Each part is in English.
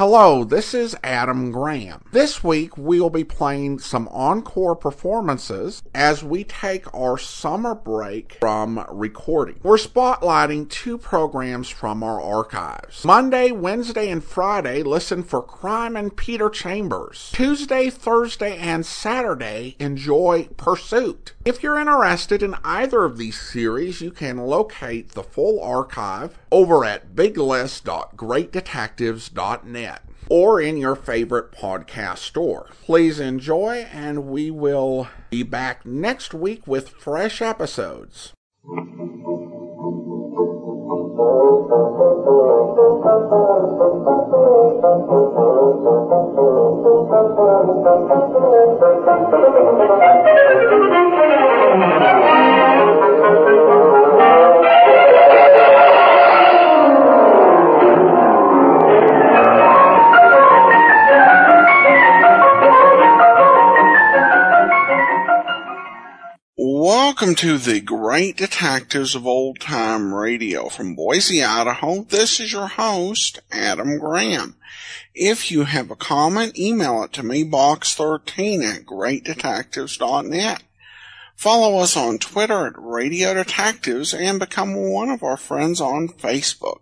Hello, this is Adam Graham. This week we'll be playing some encore performances as we take our summer break from recording. We're spotlighting 2 programs from our archives. Monday, Wednesday, and Friday, listen for Crime and Peter Chambers. Tuesday, Thursday, and Saturday, enjoy Pursuit. If you're interested in either of these series, you can locate the full archive over at biglist.greatdetectives.net or in your favorite podcast store. Please enjoy, and we will be back next week with fresh episodes. Welcome to the Great Detectives of Old Time Radio from Boise, Idaho. This is your host, Adam Graham. If you have a comment, email it to me, box13@greatdetectives.net. Follow us on Twitter at Radio Detectives and become one of our friends on Facebook.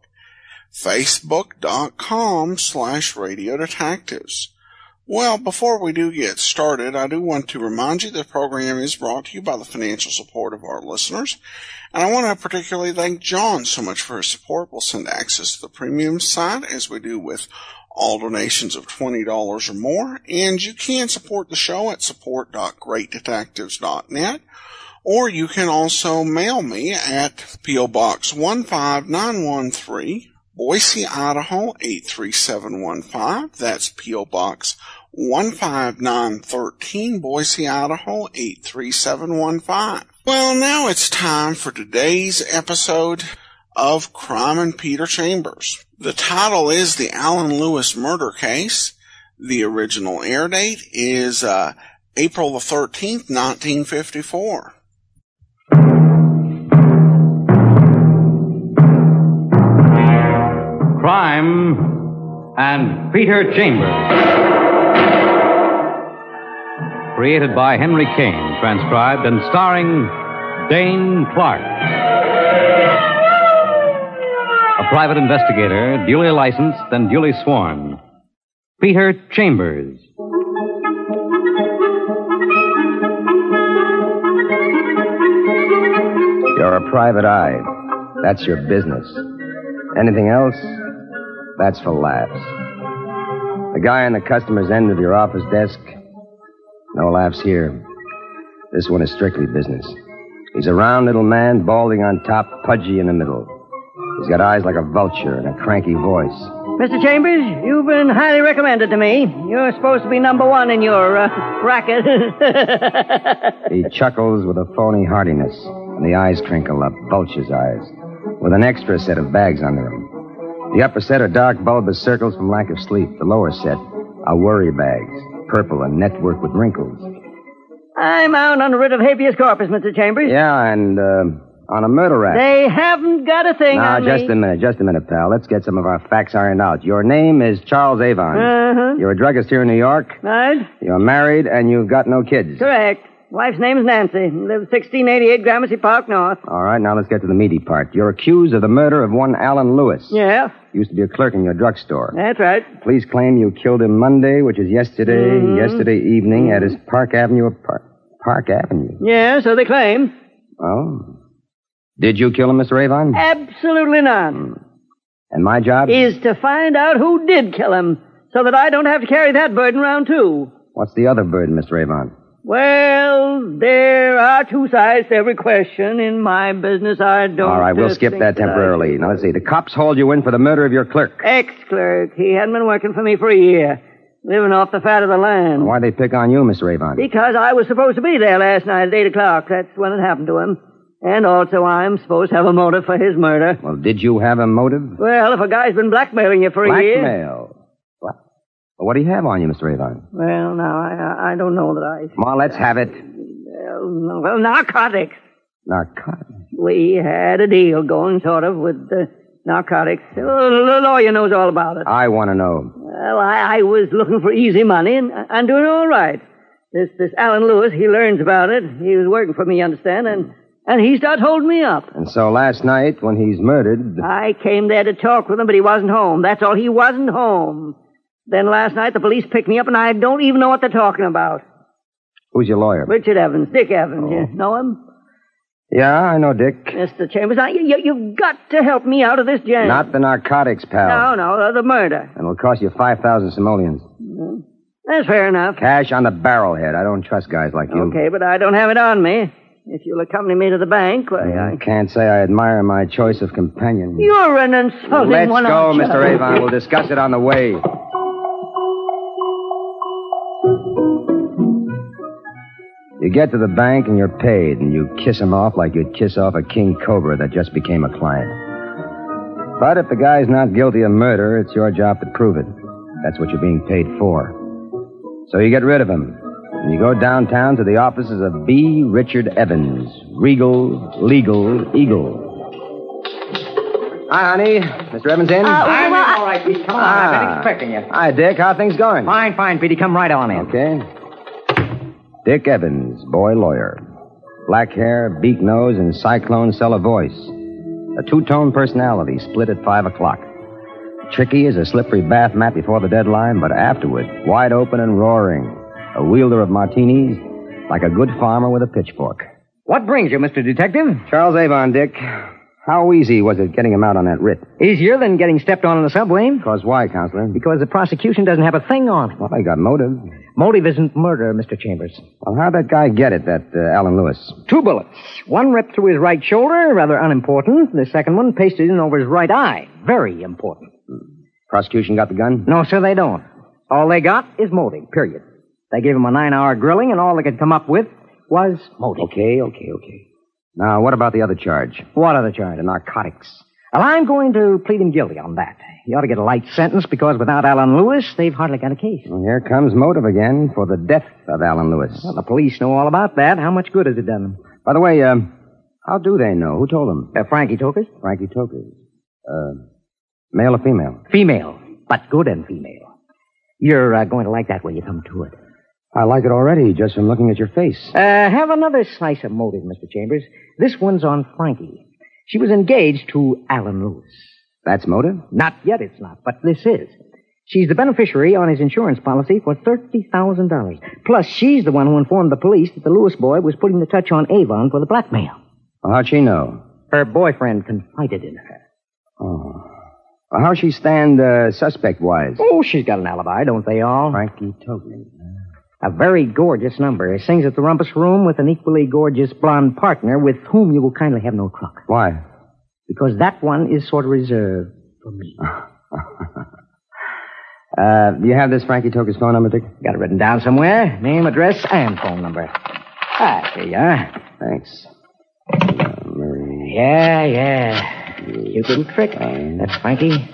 Facebook.com/Radio Detectives. Well, before we do get started, I do want to remind you the program is brought to you by the financial support of our listeners. And I want to particularly thank John so much for his support. We'll send access to the premium site as we do with all donations of $20 or more. And you can support the show at support.greatdetectives.net. Or you can also mail me at P.O. Box 15913, Boise, Idaho 83715. That's P.O. Box 15913, Boise, Idaho 83715. Well, now it's time for today's episode of Crime and Peter Chambers. The title is The Alan Lewis Murder Case. The original air date is April the 13th, 1954. Crime and Peter Chambers. Created by Henry Kane, transcribed and starring Dane Clark. A private investigator, duly licensed and duly sworn. Peter Chambers. You're a private eye. That's your business. Anything else? That's for laughs. The guy on the customer's end of your office desk? No laughs here. This one is strictly business. He's a round little man, balding on top, pudgy in the middle. He's got eyes like a vulture and a cranky voice. Mr. Chambers, you've been highly recommended to me. You're supposed to be number one in your racket. He chuckles with a phony heartiness, and the eyes crinkle up, vulture's eyes, with an extra set of bags under them. The upper set are dark bulbous circles from lack of sleep. The lower set are worry bags, purple and network with wrinkles. I'm out on a writ of habeas corpus, Mr. Chambers. Yeah, and on a murder rap. They haven't got a thing on me. Just a minute, pal. Let's get some of our facts ironed out. Your name is Charles Avon. Uh-huh. You're a druggist here in New York. Right. You're married, and you've got no kids. Correct. Wife's name is Nancy. Lives 1688 Gramercy Park North. All right, now let's get to the meaty part. You're accused of the murder of one Alan Lewis. Yeah. Used to be a clerk in your drugstore. That's right. Police claim you killed him Monday, which is yesterday evening at his Park Avenue Park Avenue. Yeah, so they claim. Oh. Did you kill him, Mr. Avon? Absolutely not. And my job? Is to find out who did kill him, so that I don't have to carry that burden around, too. What's the other burden, Mr. Avon? Well, there are 2 sides to every question. In my business, I don't... All right, we'll skip that temporarily. Now, let's see. The cops hauled you in for the murder of your clerk. Ex-clerk. He hadn't been working for me for a year. Living off the fat of the land. Why'd they pick on you, Mr. Avon? Because I was supposed to be there last night at 8 o'clock. That's when it happened to him. And also I'm supposed to have a motive for his murder. Well, did you have a motive? Well, if a guy's been blackmailing you for a year... Blackmail? What? What do you have on you, Mr. Avon? Well, now, I don't know that I... Come on, let's have it. Well, narcotics. Narcotics? We had a deal going, sort of, with Narcotics. The lawyer knows all about it. I want to know. Well, I was looking for easy money, and I'm doing all right. This Alan Lewis, he learns about it. He was working for me, you understand, and he starts holding me up. And so last night, when he's murdered... I came there to talk with him, but he wasn't home. That's all. He wasn't home. Then last night, the police picked me up, and I don't even know what they're talking about. Who's your lawyer? Richard Evans, Dick Evans. You know him? Yeah, I know Dick. Mr. Chambers, you've got to help me out of this jam. Not the narcotics, pal. No, the murder. And it'll cost you 5,000 simoleons. Mm-hmm. That's fair enough. Cash on the barrelhead. I don't trust guys like you. Okay, but I don't have it on me. If you'll accompany me to the bank, why, I can't say I admire my choice of companion. You're an insulting Let's one. go, Mr. Avon. We'll discuss it on the way. You get to the bank and you're paid, and you kiss him off like you'd kiss off a king cobra that just became a client. But if the guy's not guilty of murder, it's your job to prove it. That's what you're being paid for. So you get rid of him, and you go downtown to the offices of B. Richard Evans, Regal, Legal, Eagle. Hi, honey. Mr. Evans in? I'm in all right, Pete. Come on. I've been expecting you. Hi, Dick. How are things going? Fine, Petey. Come right on in. Okay. Dick Evans, boy lawyer. Black hair, beak nose, and cyclone cellar voice. A two-tone personality split at 5 o'clock. Tricky as a slippery bath mat before the deadline, but afterward, wide open and roaring. A wielder of martinis, like a good farmer with a pitchfork. What brings you, Mr. Detective? Charles Avon, Dick. How easy was it getting him out on that writ? Easier than getting stepped on in the subway. Because why, Counselor? Because the prosecution doesn't have a thing on him. Well, they got motive. Motive isn't murder, Mr. Chambers. Well, how'd that guy get it, that Alan Lewis? 2 bullets. One ripped through his right shoulder, rather unimportant. The second one pasted in over his right eye. Very important. Prosecution got the gun? No, sir, they don't. All they got is motive, period. They gave him a 9-hour grilling, and all they could come up with was motive. Okay. Now, what about the other charge? What other charge? The narcotics. Well, I'm going to plead him guilty on that. He ought to get a light sentence because without Alan Lewis, they've hardly got a case. Well, here comes motive again for the death of Alan Lewis. Well, the police know all about that. How much good has it done them? By the way, how do they know? Who told them? Frankie Tokers? Frankie Tokers. Male or female? Female, but good and female. You're going to like that when you come to it. I like it already, just from looking at your face. Have another slice of motive, Mr. Chambers. This one's on Frankie. She was engaged to Alan Lewis. That's motive? Not yet, it's not, but this is. She's the beneficiary on his insurance policy for $30,000. Plus, she's the one who informed the police that the Lewis boy was putting the touch on Avon for the blackmail. Well, how'd she know? Her boyfriend confided in her. Oh. Well, how'd she stand suspect-wise? Oh, she's got an alibi, don't they all? Frankie Tokers. A very gorgeous number. Sings at the Rumpus Room with an equally gorgeous blonde partner with whom you will kindly have no truck. Why? Because that one is sort of reserved for me. Do you have this Frankie Tokers phone number, Dick? Got it written down somewhere. Name, address, and phone number. Here you are. Thanks. Yeah. Cute little trick. That's Frankie.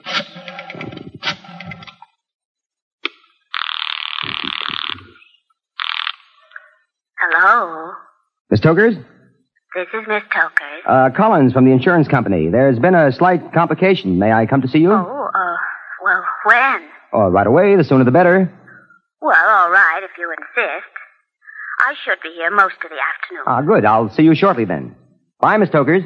Hello? Miss Tokers? This is Miss Tokers. Collins from the insurance company. There's been a slight complication. May I come to see you? Well, when? Oh, right away. The sooner the better. Well, all right, if you insist. I should be here most of the afternoon. Ah, good. I'll see you shortly then. Bye, Miss Tokers.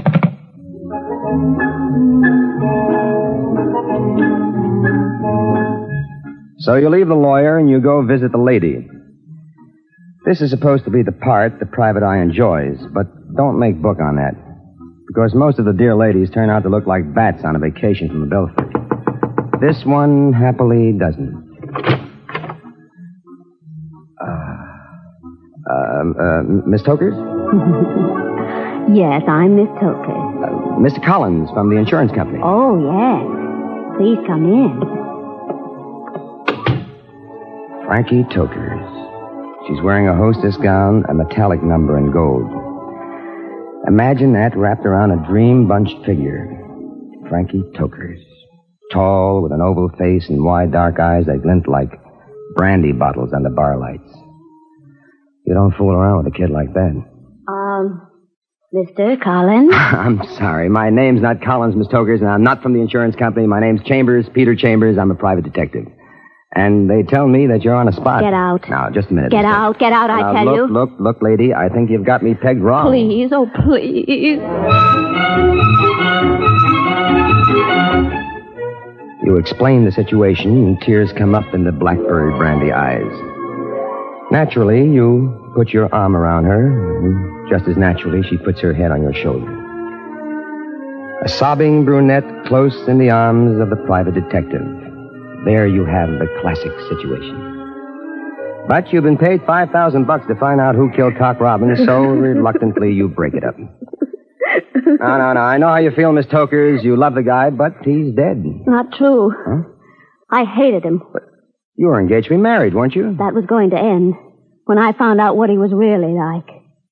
So you leave the lawyer and you go visit the lady. This is supposed to be the part the private eye enjoys, but don't make book on that. Because most of the dear ladies turn out to look like bats on a vacation from the Belfry. This one happily doesn't. Miss Tokers? Yes, I'm Miss Tokers. Mr. Collins from the insurance company. Oh, yes. Please come in. Frankie Tokers. She's wearing a hostess gown, a metallic number in gold. Imagine that wrapped around a dream-bunched figure. Frankie Tokers. Tall, with an oval face and wide dark eyes that glint like brandy bottles under bar lights. You don't fool around with a kid like that. Mr. Collins? I'm sorry. My name's not Collins, Miss Tokers, and I'm not from the insurance company. My name's Chambers, Peter Chambers. I'm a private detective. And they tell me that you're on a spot. Get out. Now, just a minute. Get out, I tell you. Look, lady, I think you've got me pegged wrong. Please, oh, please. You explain the situation, and tears come up in the blackberry brandy eyes. Naturally, you put your arm around her, and just as naturally, she puts her head on your shoulder. A sobbing brunette close in the arms of the private detective. There you have the classic situation. But you've been paid $5,000 to find out who killed Cock Robbins, so reluctantly you break it up. No. I know how you feel, Miss Tokers. You love the guy, but he's dead. Not true. Huh? I hated him. But you were engaged to be married, weren't you? That was going to end when I found out what he was really like.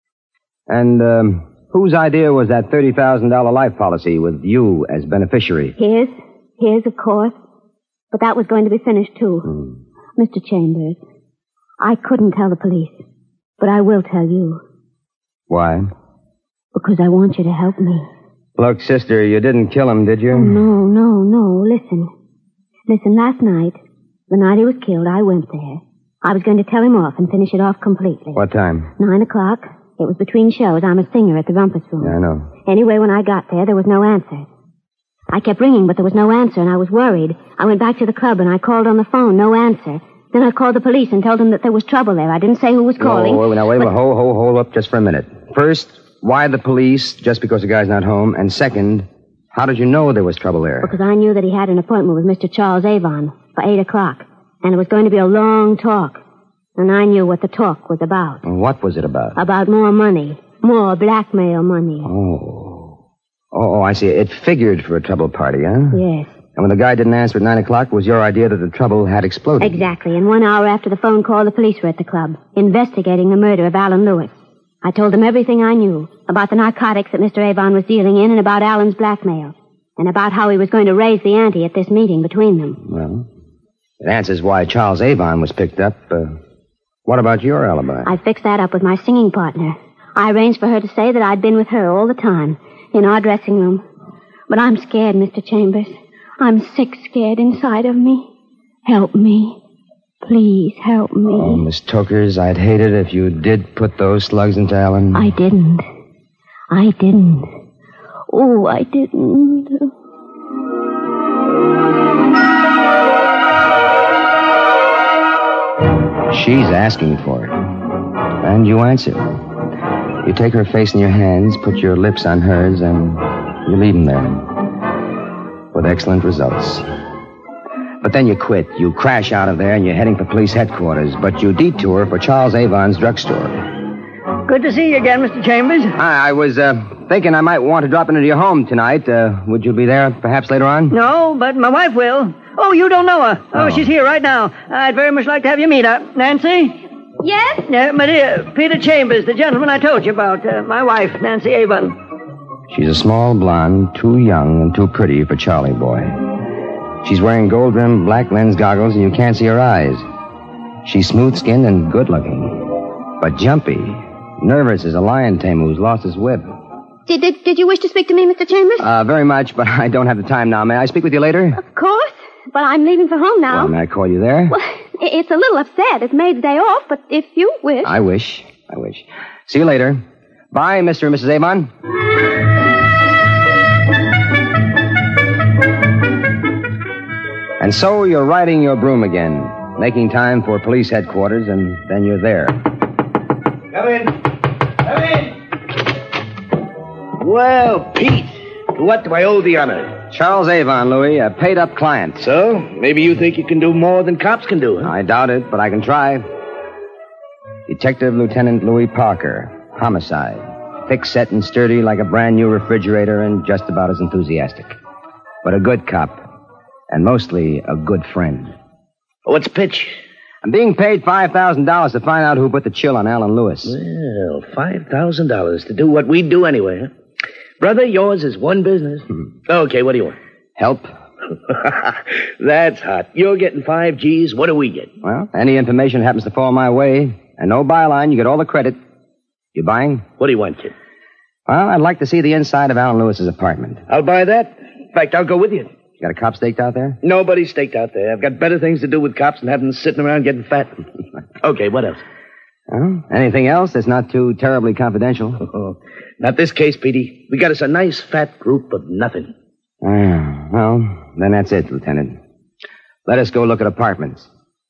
And, whose idea was that $30,000 life policy with you as beneficiary? His, of course. But that was going to be finished, too. Mr. Chambers, I couldn't tell the police, but I will tell you. Why? Because I want you to help me. Look, sister, you didn't kill him, did you? Oh, no. Listen, last night, the night he was killed, I went there. I was going to tell him off and finish it off completely. What time? 9:00. It was between shows. I'm a singer at the Rumpus Room. Yeah, I know. Anyway, when I got there was no answer. I kept ringing, but there was no answer, and I was worried. I went back to the club, and I called on the phone. No answer. Then I called the police and told them that there was trouble there. I didn't say who was calling. Wait, hold up just for a minute. First, why the police, just because the guy's not home? And second, how did you know there was trouble there? Because I knew that he had an appointment with Mr. Charles Avon for 8:00, and it was going to be a long talk. And I knew what the talk was about. And what was it about? About more money. More blackmail money. Oh, I see. It figured for a trouble party, huh? Yes. And when the guy didn't answer at 9:00, it was your idea that the trouble had exploded. Exactly. And 1 hour after the phone call, the police were at the club, investigating the murder of Alan Lewis. I told them everything I knew about the narcotics that Mr. Avon was dealing in and about Alan's blackmail, and about how he was going to raise the ante at this meeting between them. Well, it answers why Charles Avon was picked up. What about your alibi? I fixed that up with my singing partner. I arranged for her to say that I'd been with her all the time, in our dressing room. But I'm scared, Mr. Chambers. I'm sick scared inside of me. Help me. Please help me. Oh, Miss Tokers, I'd hate it if you did put those slugs into Alan. I didn't. Oh, I didn't. She's asking for it. And you answer. You take her face in your hands, put your lips on hers, and you leave them there. With excellent results. But then you quit. You crash out of there, and you're heading for police headquarters. But you detour for Charles Avon's drugstore. Good to see you again, Mr. Chambers. I was thinking I might want to drop into your home tonight. Would you be there perhaps later on? No, but my wife will. Oh, you don't know her. Oh, she's here right now. I'd very much like to have you meet her. Nancy? Yes? My dear, Peter Chambers, the gentleman I told you about. My wife, Nancy Avon. She's a small blonde, too young and too pretty for Charlie boy. She's wearing gold-rimmed black lens goggles, and you can't see her eyes. She's smooth-skinned and good-looking, but jumpy, nervous as a lion tamer who's lost his whip. Did you wish to speak to me, Mr. Chambers? Very much, but I don't have the time now. May I speak with you later? Of course, but I'm leaving for home now. Well, may I call you there? Well, it's a little upset. It's Maid's day off, but if you wish... I wish. See you later. Bye, Mr. and Mrs. Avon. And so you're riding your broom again, making time for police headquarters, and then you're there. Come in. Well, Pete, what do I owe the honor? Charles Avon, Louis, a paid-up client. So, maybe you think you can do more than cops can do, huh? I doubt it, but I can try. Detective Lieutenant Louis Parker, homicide. Thick-set and sturdy like a brand-new refrigerator and just about as enthusiastic. But a good cop. And mostly a good friend. What's pitch? I'm being paid $5,000 to find out who put the chill on Alan Lewis. Well, $5,000 to do what we do anyway, huh? Brother, yours is one business. Okay, what do you want? Help. That's hot. You're getting 5 G's. What do we get? Well, any information happens to fall my way. And no byline, you get all the credit. You buying? What do you want, kid? Well, I'd like to see the inside of Alan Lewis's apartment. I'll buy that. In fact, I'll go with you. You got a cop staked out there? Nobody's staked out there. I've got better things to do with cops than having them sitting around getting fat. Okay, what else? Well, anything else that's not too terribly confidential? Oh, not this case, Petey. We got us a nice fat group of nothing. Well, then that's it, Lieutenant. Let us go look at apartments.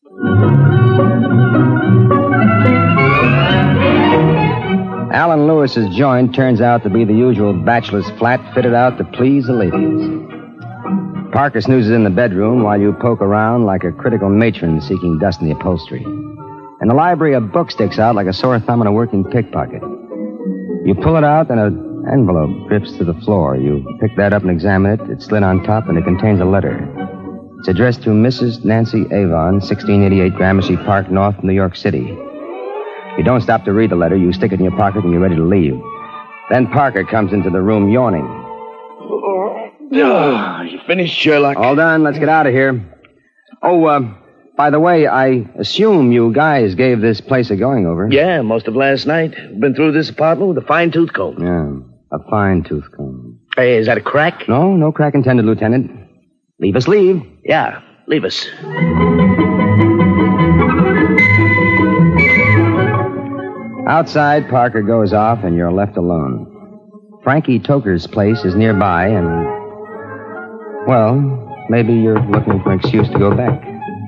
Alan Lewis's joint turns out to be the usual bachelor's flat fitted out to please the ladies. Parker snoozes in the bedroom while you poke around like a critical matron seeking dust in the upholstery. In the library, a book sticks out like a sore thumb in a working pickpocket. You pull it out and an envelope drifts to the floor. You pick that up and examine it. It's slid on top and it contains a letter. It's addressed to Mrs. Nancy Avon, 1688 Gramercy Park, North, New York City. You don't stop to read the letter. You stick it in your pocket and you're ready to leave. Then Parker comes into the room yawning. You finished, Sherlock? All done. Let's get out of here. Oh, by the way, I assume you guys gave this place a going-over. Yeah, most of last night. Been through this apartment with a fine-tooth comb. Yeah, a fine-tooth comb. Hey, is that a crack? No crack intended, Lieutenant. Leave us leave. Yeah, leave us. Outside, Parker goes off and you're left alone. Frankie Toker's place is nearby and, well, maybe you're looking for an excuse to go back.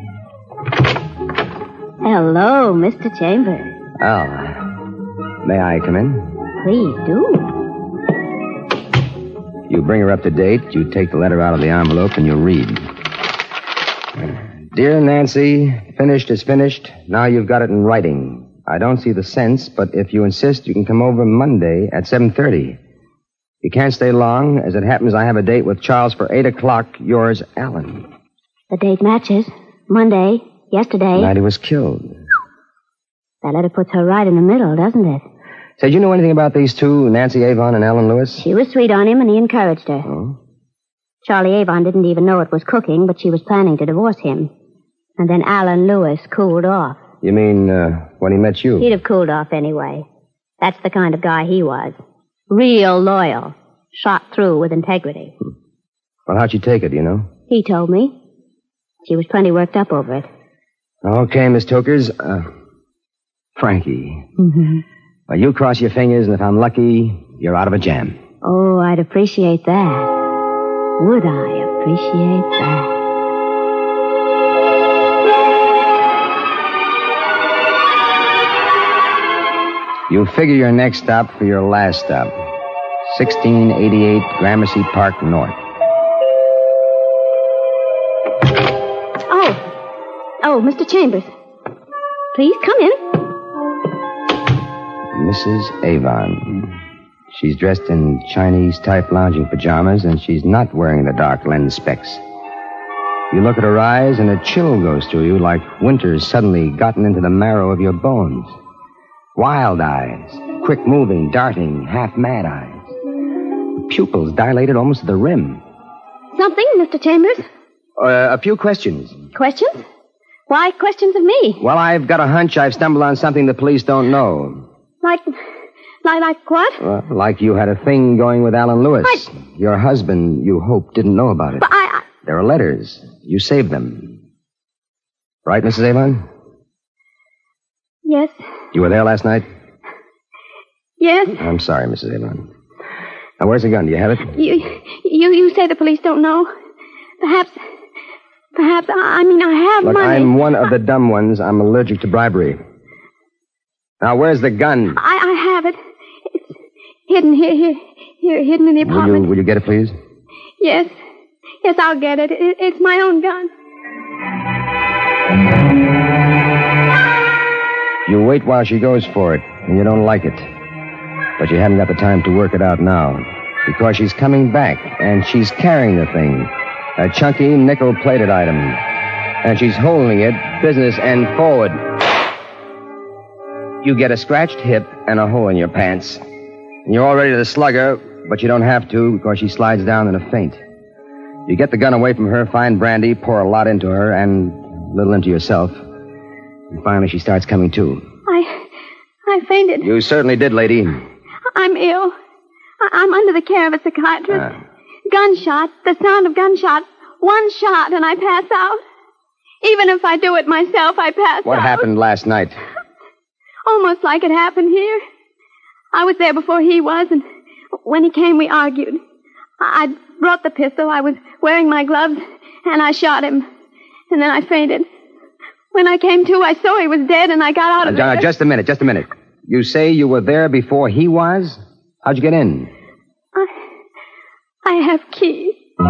Hello, Mr. Chambers. Oh, may I come in? Please do. You bring her up to date, you take the letter out of the envelope, and you read. Dear Nancy, finished is finished. Now you've got it in writing. I don't see the sense, but if you insist, you can come over Monday at 7:30. You can't stay long. As it happens, I have a date with Charles for 8 o'clock. Yours, Alan. The date matches. Monday, yesterday. The night he was killed. That letter puts her right in the middle, doesn't it? Say, did you know anything about these two, Nancy Avon and Alan Lewis? She was sweet on him, and he encouraged her. Oh? Charlie Avon didn't even know it was cooking, but she was planning to divorce him. And then Alan Lewis cooled off. You mean, when he met you? He'd have cooled off anyway. That's the kind of guy he was. Real loyal. Shot through with integrity. Well, how'd she take it, do you know? He told me. She was plenty worked up over it. Okay, Miss Tokers. Frankie. Mm-hmm. Well, you cross your fingers, and if I'm lucky, you're out of a jam. Oh, I'd appreciate that. Would I appreciate that? You figure your next stop for your last stop. 1688 Gramercy Park, North. Oh, Mr. Chambers. Please come in. Mrs. Avon. She's dressed in Chinese-type lounging pajamas, and she's not wearing the dark lens specs. You look at her eyes, and a chill goes through you like winter's suddenly gotten into the marrow of your bones. Wild eyes, quick-moving, darting, half-mad eyes. The pupils dilated almost to the rim. Something, Mr. Chambers? A few questions. Questions? Why questions of me? Well, I've got a hunch I've stumbled on something the police don't know. Like what? Well, like you had a thing going with Alan Lewis. Your husband, you hope, didn't know about it. But There are letters. You saved them. Right, Mrs. Avon? Yes. You were there last night? Yes. I'm sorry, Mrs. Avon. Now, where's the gun? Do you have it? You say the police don't know. Perhaps, I have Look, money. I'm one of the dumb ones. I'm allergic to bribery. Now, where's the gun? I have it. It's hidden here, hidden in the apartment. Will you get it, please? Yes, I'll get it. It's my own gun. You wait while she goes for it, and you don't like it. But you haven't got the time to work it out now, because she's coming back, and she's carrying the thing. A chunky, nickel-plated item. And she's holding it, business end forward. You get a scratched hip and a hole in your pants. And you're all ready to slug her, but you don't have to because she slides down in a faint. You get the gun away from her, find brandy, pour a lot into her, and a little into yourself. And finally she starts coming to. I fainted. You certainly did, lady. I'm ill. I'm under the care of a psychiatrist. Gunshot, the sound of gunshot. One shot and I pass out. Even if I do it myself, I pass out. What happened last night? Almost like it happened here. I was there before he was, and when he came, we argued. I brought the pistol. I was wearing my gloves, and I shot him. And then I fainted. When I came to, I saw he was dead, and I got out of there. Just a minute. You say you were there before he was? How'd you get in? I have keys.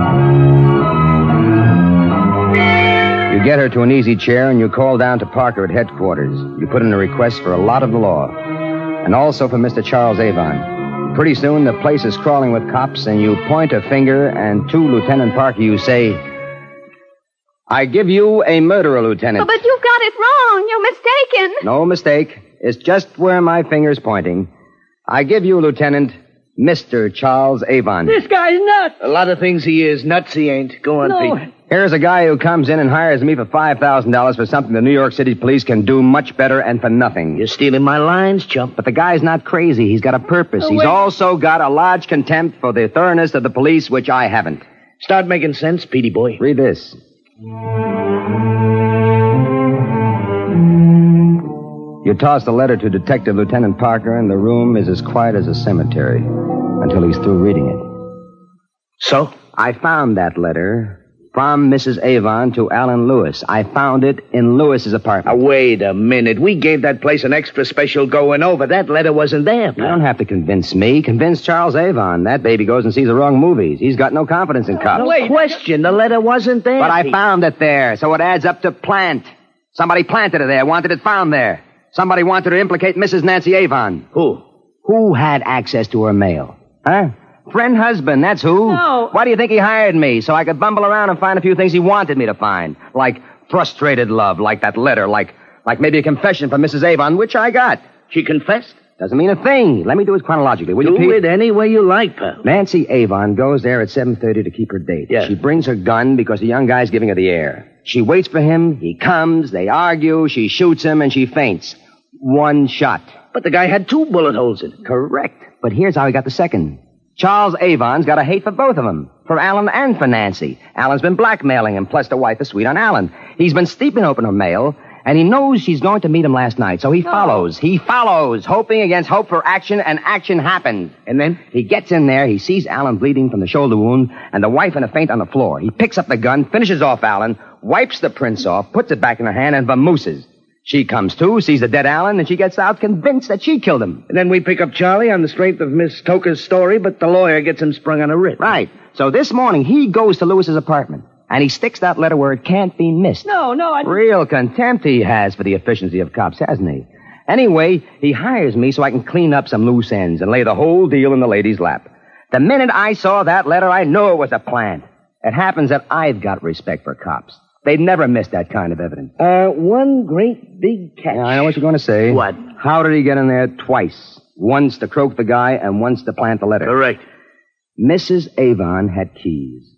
You get her to an easy chair, and you call down to Parker at headquarters. You put in a request for a lot of the law, and also for Mr. Charles Avon. Pretty soon, the place is crawling with cops, and you point a finger, and to Lieutenant Parker you say, I give you a murderer, Lieutenant. Oh, but you've got it wrong. You're mistaken. No mistake. It's just where my finger's pointing. I give you, Lieutenant, Mr. Charles Avon. This guy's nuts. A lot of things he is. Nuts he ain't. Go on, No. Pete. Here's a guy who comes in and hires me for $5,000 for something the New York City police can do much better and for nothing. You're stealing my lines, chump. But the guy's not crazy. He's got a purpose. He's also got a large contempt for the thoroughness of the police, which I haven't. Start making sense, Petey boy. Read this. You toss the letter to Detective Lieutenant Parker, and the room is as quiet as a cemetery until he's through reading it. So? I found that letter from Mrs. Avon to Alan Lewis. I found it in Lewis's apartment. Wait a minute. We gave that place an extra special going over. That letter wasn't there. You don't have to convince me. Convince Charles Avon. That baby goes and sees the wrong movies. He's got no confidence in cops. No question. The letter wasn't there. But I Pete. found it there, so it adds up to plant. Somebody planted it there, wanted it found there. Somebody wanted to implicate Mrs. Nancy Avon. Who? Who had access to her mail? Huh? Friend husband, that's who. No. Why do you think he hired me? So I could bumble around and find a few things he wanted me to find. Like frustrated love, like that letter, like maybe a confession from Mrs. Avon, which I got. She confessed? Doesn't mean a thing. Let me do it chronologically, will you, Do Pete? it any way you like, pal. Nancy Avon goes there at 7:30 to keep her date. Yeah. She brings her gun because the young guy's giving her the air. She waits for him. He comes. They argue. She shoots him, and she faints. One shot. But the guy had 2 bullet holes in it. Correct. But here's how he got the second. Charles Avon's got a hate for both of them. For Alan and for Nancy. Alan's been blackmailing him, plus the wife is sweet on Alan. He's been steeping open her mail, and he knows she's going to meet him last night, so he follows. He follows, hoping against hope for action, and action happens. And then? He gets in there, he sees Alan bleeding from the shoulder wound, and the wife in a faint on the floor. He picks up the gun, finishes off Alan, wipes the prints off, puts it back in her hand, and vamooses. She comes to, sees the dead Alan, and she gets out convinced that she killed him. And then we pick up Charlie on the strength of Miss Toker's story, but the lawyer gets him sprung on a writ. Right. So this morning, he goes to Lewis's apartment, and he sticks that letter where it can't be missed. No, I... Real contempt he has for the efficiency of cops, hasn't he? Anyway, he hires me so I can clean up some loose ends and lay the whole deal in the lady's lap. The minute I saw that letter, I knew it was a plant. It happens that I've got respect for cops. They'd never miss that kind of evidence. One great big catch. Yeah, I know what you're going to say. What? How did he get in there twice? Once to croak the guy and once to plant the letter. Correct. Mrs. Avon had keys.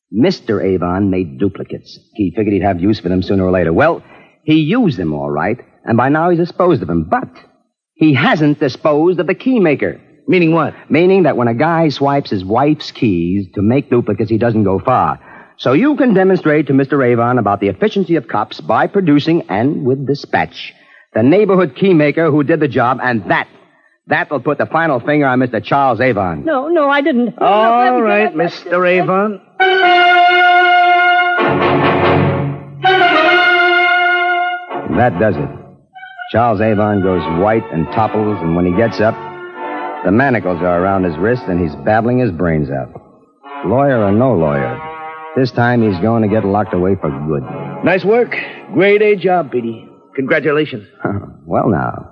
Mr. Avon made duplicates. He figured he'd have use for them sooner or later. Well, he used them all right, and by now he's disposed of them. But he hasn't disposed of the key maker. Meaning what? Meaning that when a guy swipes his wife's keys to make duplicates, he doesn't go far. So you can demonstrate to Mr. Avon about the efficiency of cops by producing, and with dispatch, the neighborhood keymaker who did the job, and that will put the final finger on Mr. Charles Avon. No, I didn't. All right, Mr. Avon. That does it. Charles Avon goes white and topples, and when he gets up, the manacles are around his wrist, and he's babbling his brains out. Lawyer or no lawyer, this time he's going to get locked away for good. Nice work. Grade A job, Petey. Congratulations. Well, now.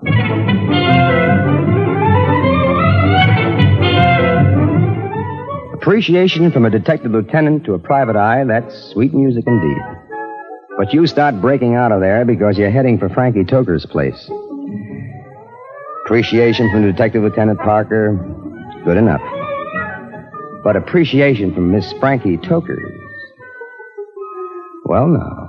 Appreciation from a detective lieutenant to a private eye, that's sweet music indeed. But you start breaking out of there because you're heading for Frankie Toker's place. Appreciation from Detective Lieutenant Parker, good enough. But appreciation from Miss Frankie Toker, well, now.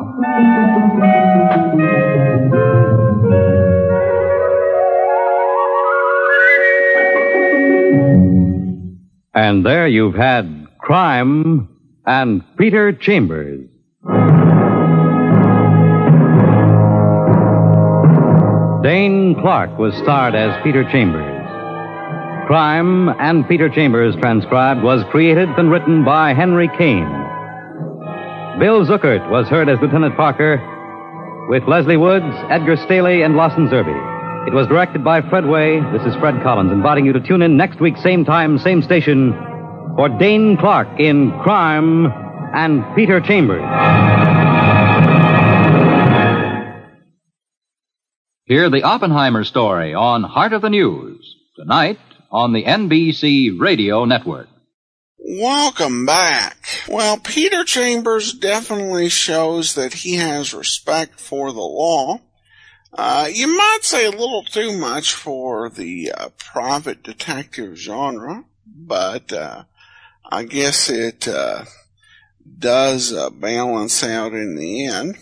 And there you've had Crime and Peter Chambers. Dane Clark was starred as Peter Chambers. Crime and Peter Chambers, transcribed, was created and written by Henry Kane. Bill Zuckert was heard as Lieutenant Parker, with Leslie Woods, Edgar Staley, and Lawson Zerbe. It was directed by Fred Way. This is Fred Collins, inviting you to tune in next week, same time, same station, for Dane Clark in Crime and Peter Chambers. Hear the Oppenheimer story on Heart of the News, tonight on the NBC Radio Network. Welcome back. Well, Peter Chambers definitely shows that he has respect for the law. You might say a little too much for the private detective genre, but I guess it does balance out in the end.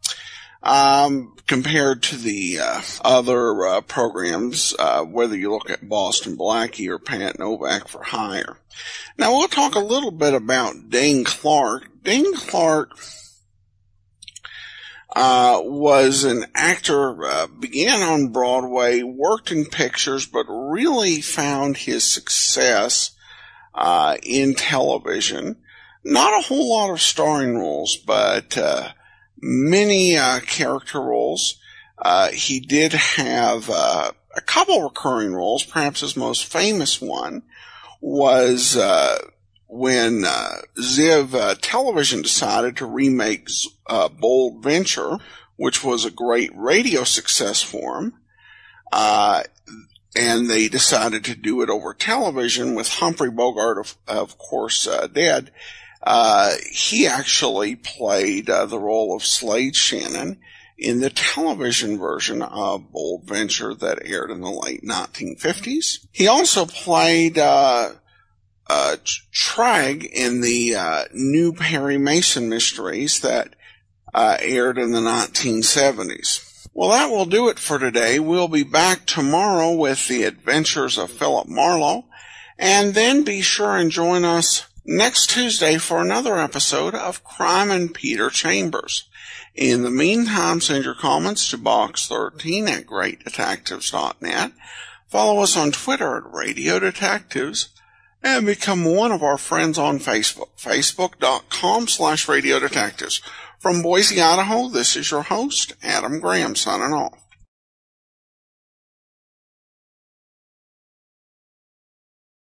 Compared to the other programs, whether you look at Boston Blackie or Pat Novak for Hire. Now, we'll talk a little bit about Dane Clark. Dane Clark was an actor, began on Broadway, worked in pictures, but really found his success in television. Not a whole lot of starring roles, but many character roles. He did have a couple recurring roles. Perhaps his most famous one was when Ziv Television decided to remake Bold Venture, which was a great radio success for him. And they decided to do it over television with Humphrey Bogart, of course, dead. He actually played the role of Slade Shannon in the television version of Bold Venture that aired in the late 1950s. He also played Tragg in the new Perry Mason mysteries that aired in the 1970s. Well, that will do it for today. We'll be back tomorrow with the adventures of Philip Marlowe, and then be sure and join us next Tuesday for another episode of Crime and Peter Chambers. In the meantime, send your comments to Box 13 at greatdetectives.net. Follow us on Twitter at Radio Detectives, and become one of our friends on Facebook, facebook.com/Radio Detectives. From Boise, Idaho, this is your host, Adam Graham, signing off.